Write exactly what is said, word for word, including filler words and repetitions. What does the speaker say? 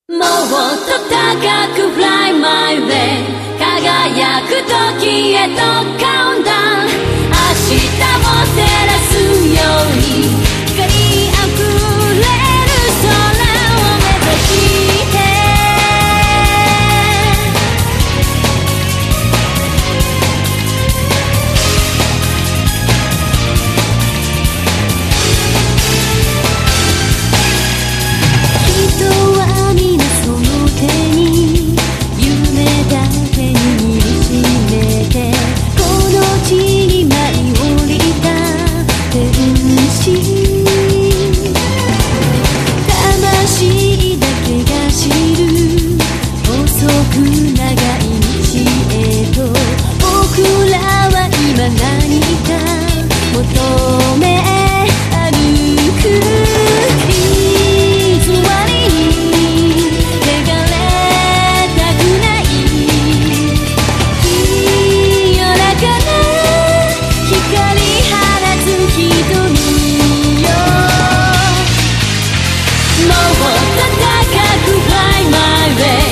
もっと高く Fly my way 輝く時へとカウンダウン明日を照らすように光あふれる空を目指して人は皆その手に夢だけ握りしめてこの地に舞い降りた天使魂だけが知る細く長い道へと僕らは今何か求め歩くもっと高く Fly my way